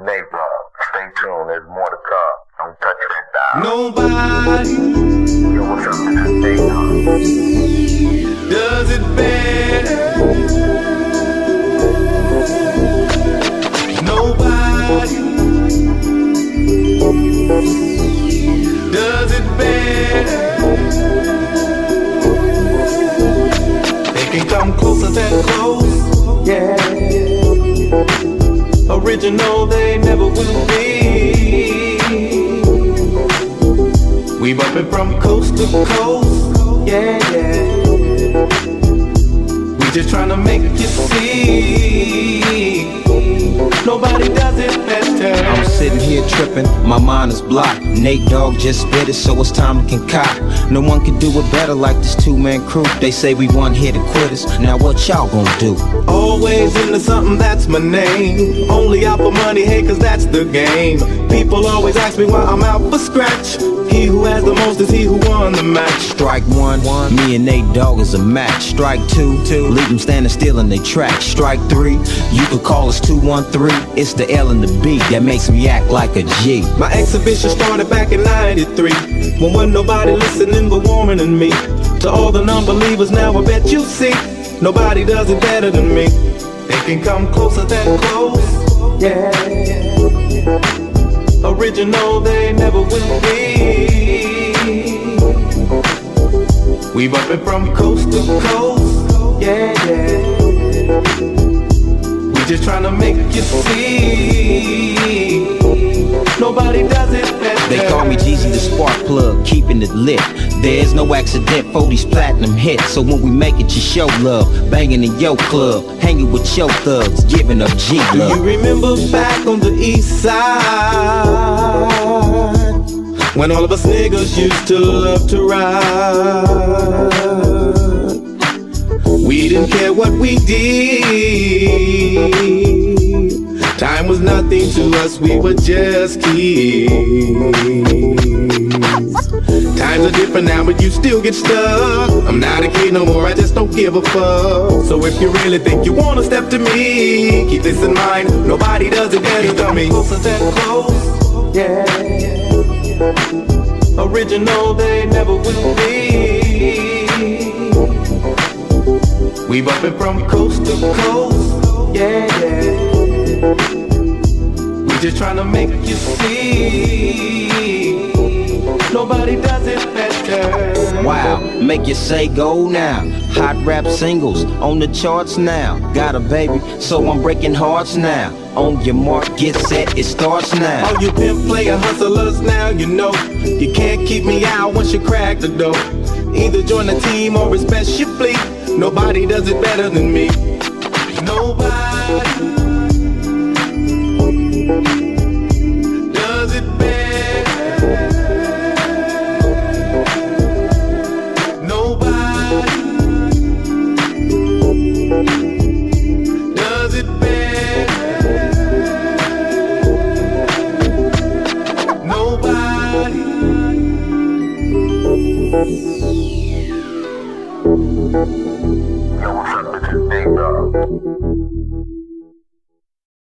Nate Dogg. Stay tuned, there's more to come. Don't touch that dial. Nobody. Yo, what's up, this is Nate Dogg. Does it better? Nobody does it better. They can come closer than close, yeah. Original they never will be. We bumpin' from coast to coast, yeah, yeah. We just tryna make you see. Nobody does it better. I'm sitting here tripping, my mind is blocked. Nate Dogg just spit it, so it's time to concoct. No one can do it better like this two-man crew. They say we one here to quitters. Now what y'all gonna do? Always into something, that's my name. Only out for money, hey, cause that's the game. People always ask me why I'm out for scratch. He who has the most is he who won the match. Strike one, me and Nate Dogg is a match. Strike two, leave them standing still in their track. Strike three, you could call us 213. It's the L and the B that makes me act like a G. My exhibition started back in '93, when wasn't nobody listening but warmer than me. To all the non-believers now I bet you see, nobody does it better than me. They can come closer than close, yeah. Original they never will be. We bumpin' from coast to coast, yeah, yeah. We just tryna make you see. Nobody does it better. They call me Jeezy the spark plug, keeping it lit. There's no accident for these platinum hits. So when we make it, you show love. Banging in your club, hanging with your thugs, giving up G love. Do you remember back on the east side, when all of us niggas used to love to ride? We didn't care what we did. Time was nothing to us, we were just kids. Times are different now, but you still get stuck. I'm not a kid no more, I just don't give a fuck. So if you really think you wanna step to me, keep this in mind, nobody does it better than me. Closer than close, yeah. Original they never will be. We bumpin' from coast to coast, yeah, yeah. We just tryna make you see. Nobody does it better. Wow, make you say go now. Hot rap singles on the charts now. Got a baby, so I'm breaking hearts now. On your mark, get set, it starts now. All you pimp player hustlers now, you know you can't keep me out once you crack the door. Either join the team or especially, nobody does it better than me. Nobody